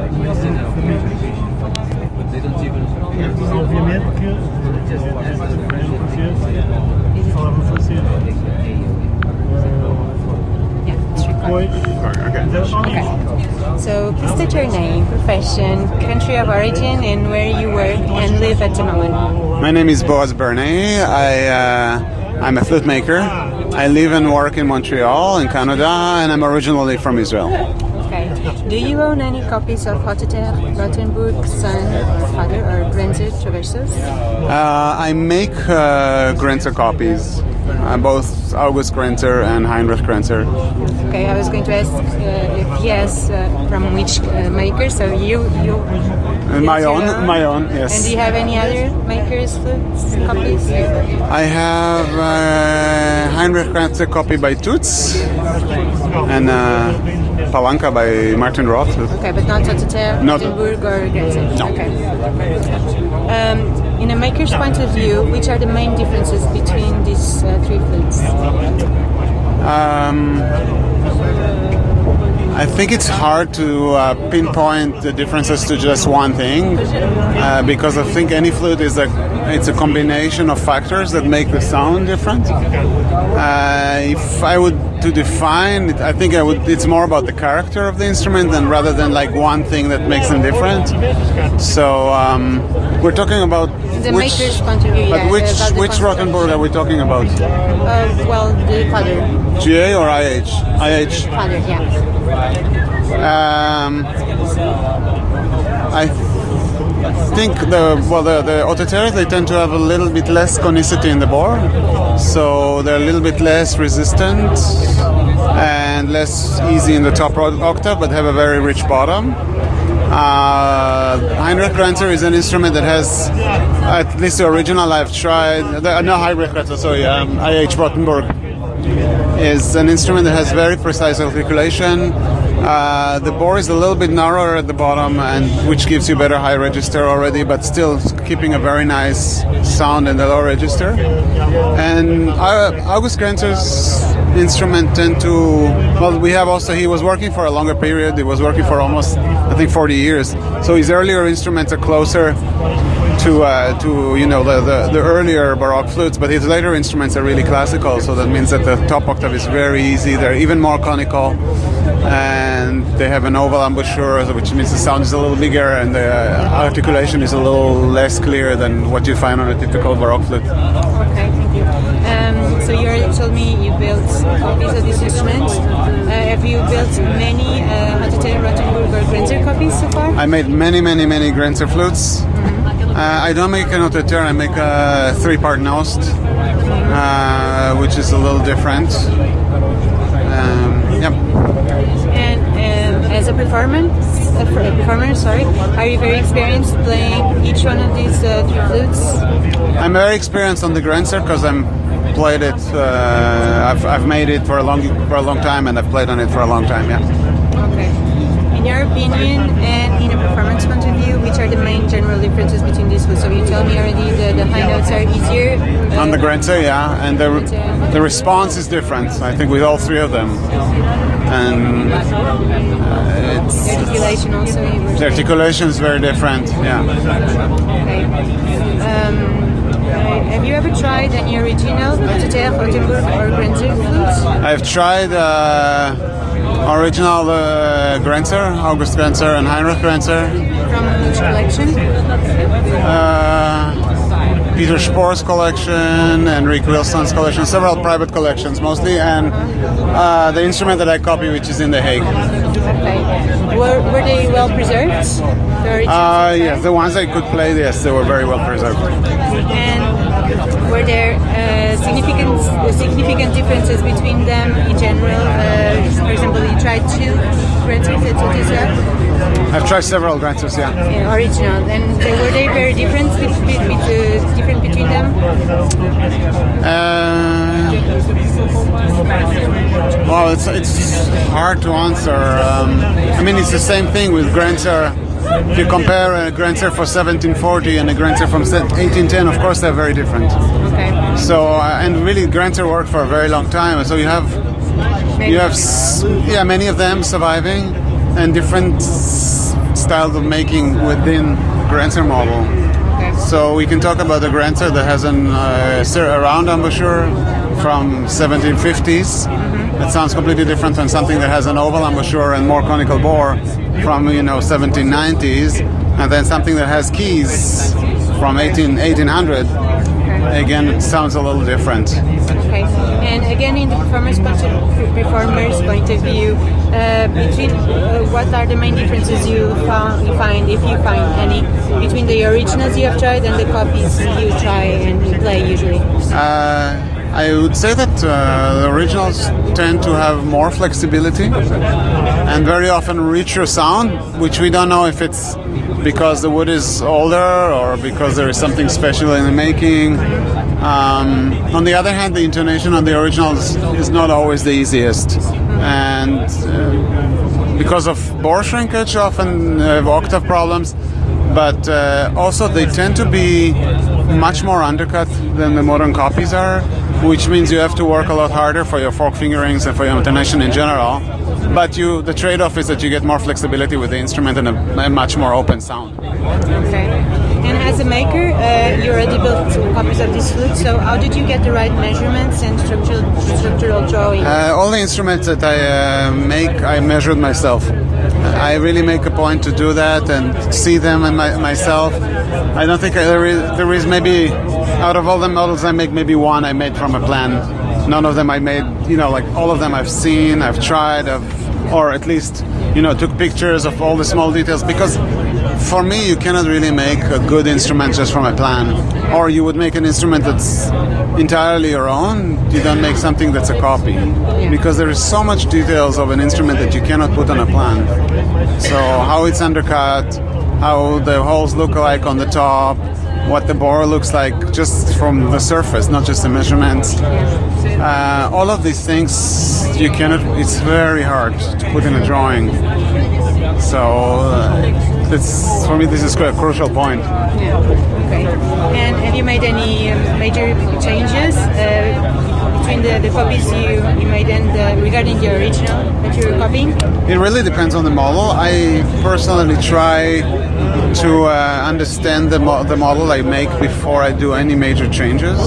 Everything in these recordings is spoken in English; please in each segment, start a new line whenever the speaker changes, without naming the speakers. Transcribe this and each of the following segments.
Obviamente que falava francês.
Okay. So please state your name, profession, country of origin, and where you work and live at the moment.
My name is Boaz Bernay. I'm a flute maker. I live and work in Montreal, in Canada, and I'm originally from Israel.
Okay. Do you own any copies of Hotteterre, Rothenburg, Son, Father, or Grenzer Traversos?
I make Grenzer copies, both August Grenzer and Heinrich Grenzer.
Okay, I was going to ask if yes, from which maker. So you
my own, yes.
And do you have any other makers' flutes copies?
I have Heinrich Grenzer copy by Toots and Palanka by Martin Roth.
Okay, but not Hotteterre, Rothenburg, or Grenzer.
No.
Okay. In a maker's point of view, which are the main differences between these three flutes?
I think it's hard to pinpoint the differences to just one thing, because I think any flute is it's a combination of factors that make the sound different. If I would to define it, I think it's more about the character of the instrument than rather than like one thing that makes them different. So we're talking about
the maker's point of view.
But which Rothenburg are we talking about?
Well, the father.
GA or IH? IH.
Father, yeah.
I think the Hotteterres, they tend to have a little bit less conicity in the bore, so they're a little bit less resistant and less easy in the top octave, but have a very rich bottom. Heinrich Grenzer is an instrument that has, at least the original I've tried, Heinrich Grenzer, sorry, IH Rothenburg is an instrument that has very precise articulation. The bore is a little bit narrower at the bottom, and which gives you better high register already, but still keeping a very nice sound in the low register. And August Grenzer's instrument tend to, he was working for a longer period. He was working for almost, I think, 40 years. So his earlier instruments are closer to the earlier Baroque flutes, but his later instruments are really classical, so that means that the top octave is very easy. They're even more conical, and they have an oval embouchure, which means the sound is a little bigger and the articulation is a little less clear than what you find on a typical Baroque flute.
Okay, thank you. So you already told me you built copies of this instrument. Have you built many Hotteterre, Rothenburg, or Grenzer copies so far?
I made many Grenzer flutes. I don't make an Hotteterre, I make a 3-part Nost, which is a little different.
And as a performer, are you very experienced playing each one of these three flutes?
I'm very experienced on the Grenzer because I've played it. I've made it for a long time, and I've played on it for a long time. Yeah.
Okay. In your opinion, and in a performance point of view, which are the main general differences between these flutes? So you told me already the high notes are easier.
On the Grenzer, yeah, and the response is different, I think, with all three of them. And
the articulation also.
The articulation is very different, yeah.
Okay. Have you ever tried any original Hotteterre, Rothenburg, or Grenzer flutes?
I've tried original Grenzer, August Grenzer and Heinrich Grenzer.
From which collection?
Peter Spohr's collection, Enrique Wilson's collection, several private collections mostly, and the instrument that I copy, which is in The Hague.
Okay. Were they well preserved?
Yes, the ones I could play, yes, they were very well preserved.
And were there significant differences between them in general? For example, you tried 2 Grenzers at Hotteterre?
I've tried several Grenzers, yeah.
Original. And were they very different between them?
Well, it's hard to answer. I mean, it's the same thing with Grenzer. If you compare a Grenzer for 1740 and a Grenzer from 1810, of course they're very different.
Okay.
So, and really Grenzer worked for a very long time. So you have many of them surviving, and different styles of making within Grenzer model.
Okay.
So we can talk about the Grenzer that has a round embouchure from 1750s. It sounds completely different from something that has an oval embouchure and more conical bore from 1790s, and then something that has keys from 1800. Again, it sounds a little different.
Okay. And again, in the performer's point of view, between what are the main differences you find, if you find any, between the originals you have tried and the copies you try and you play usually?
I would say that the originals tend to have more flexibility and very often richer sound, which we don't know if it's because the wood is older or because there is something special in the making. On the other hand, the intonation on the originals is not always the easiest, and because of bore shrinkage often have octave problems, but also they tend to be much more undercut than the modern copies are, which means you have to work a lot harder for your fork fingerings and for your intonation in general. But the trade-off is that you get more flexibility with the instrument and a much more open sound.
Okay. And as a maker, you already built copies of this flute, so how did you get the right measurements and structural drawing?
All the instruments that I make, I measured myself. I really make a point to do that and see them and myself. I don't think there is maybe, out of all the models I make, maybe one I made from a plan. None of them I made, like all of them I've seen, I've tried, or at least, took pictures of all the small details, because for me, you cannot really make a good instrument just from a plan. Or you would make an instrument that's entirely your own, you don't make something that's a copy. Because there is so much details of an instrument that you cannot put on a plan. So how it's undercut, how the holes look like on the top, what the bore looks like just from the surface, not just the measurements. All of these things, it's very hard to put in a drawing. So for me, this is quite a crucial point.
Yeah. Okay. And have you made any major changes between the copies you made and regarding the original that you're copying?
It really depends on the model. I personally try to understand the model I make before I do any major changes.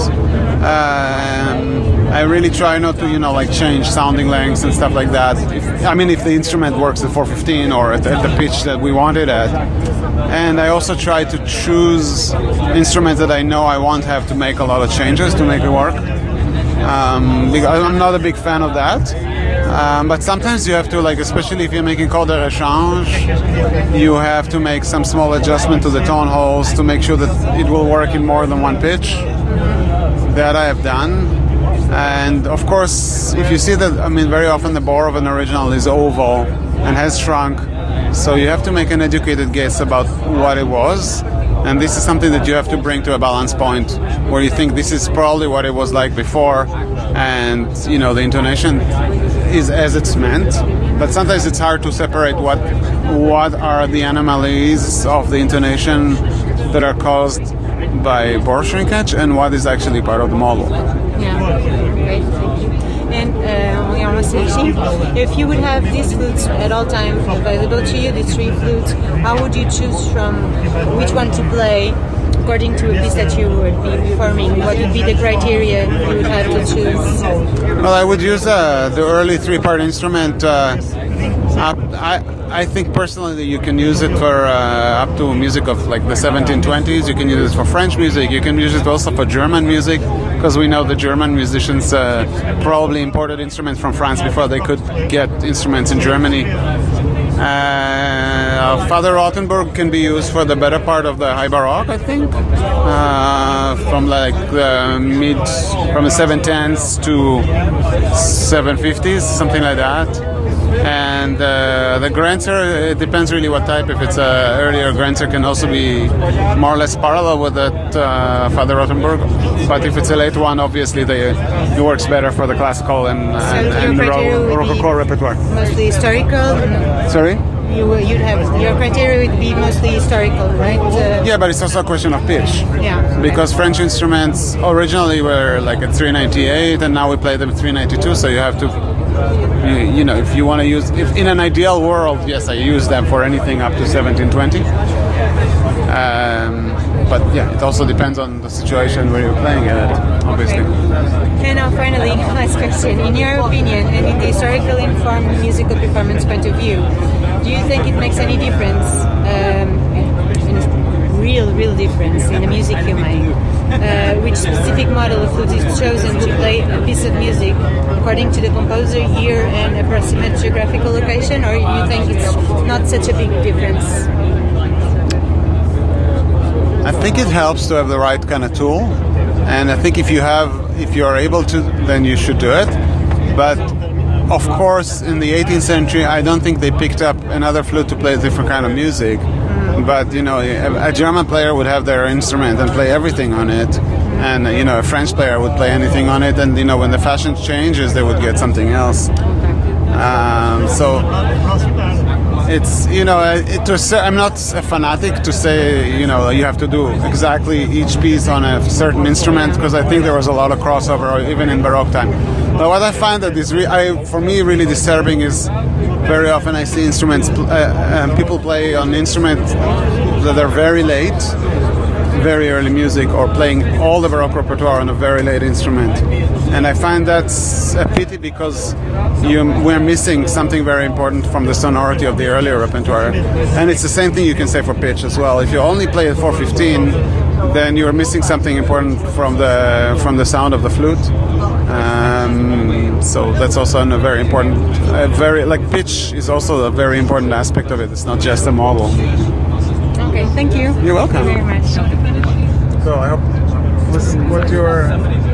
I really try not to, change sounding lengths and stuff like that. If the instrument works at 415 or at the pitch that we want it at. And I also try to choose instruments that I know I won't have to make a lot of changes to make it work. Because I'm not a big fan of that. But sometimes you have to, especially if you're making corde de rechange, you have to make some small adjustment to the tone holes to make sure that it will work in more than one pitch. That I have done. And of course, if you see that, very often the bore of an original is oval and has shrunk, so you have to make an educated guess about what it was. And this is something that you have to bring to a balance point where you think this is probably what it was like before, and the intonation is as it's meant. But sometimes it's hard to separate what are the anomalies of the intonation that are caused by bore shrinkage and what is actually part of the model.
Yeah, great, thank you. And we are almost finishing. If you would have these flutes at all times available to you, the three flutes, how would you choose from which one to play according to a piece that you would be performing? What would be the criteria you would have to choose?
Well, I would use the early three-part instrument. I think personally that you can use it for up to music of the 1720s. You can use it for French music. You can use it also for German music, because we know the German musicians probably imported instruments from France before they could get instruments in Germany. Father Rothenburg can be used for the better part of the High Baroque, I think, from the 710s to 750s, something like that. And the Grenzer, it depends really what type. If it's an earlier Grenzer, can also be more or less parallel with that Father Rothenburg. But if it's a late one, obviously it works better for the classical and the Rococo repertoire.
Mostly historical?
Sorry?
you'd have your criteria would be mostly historical, right?
Yeah, but it's also a question of pitch.
Yeah.
Because French instruments originally were like at 398, and now we play them at 392. So you have to, you know, if you want to use, if in an ideal world, yes, I use them for anything up to 1720. But yeah, it also depends on the situation where you're playing it, obviously.
Okay. And now finally, last question. In your opinion, and in the historical informed musical performance point of view, do you think it makes any difference, real difference in the music you make, which specific model of flute is chosen to play a piece of music according to the composer, year and approximate geographical location, or you think it's not such a big difference?
I think it helps to have the right kind of tool, and I think if you are able to, then you should do it. But of course, in the 18th century, I don't think they picked up another flute to play a different kind of music. But you know, a German player would have their instrument and play everything on it, and you know, a French player would play anything on it. And you know, when the fashion changes, they would get something else. So it's, you know, I'm not a fanatic to say, you know, you have to do exactly each piece on a certain instrument, because I think there was a lot of crossover even in Baroque time. But what I find that is for me really disturbing is very often I see instruments, people play on instruments that are very late, very early music, or playing all the Baroque repertoire on a very late instrument. And I find that's a pity, because we're missing something very important from the sonority of the earlier repertoire. And it's the same thing you can say for pitch as well. If you only play at 415, then you're missing something important from the sound of the flute. So that's also a very important, pitch is also a very important aspect of it. It's not just a model.
Okay, thank you.
You're welcome.
Thank you very much.
So I hope what your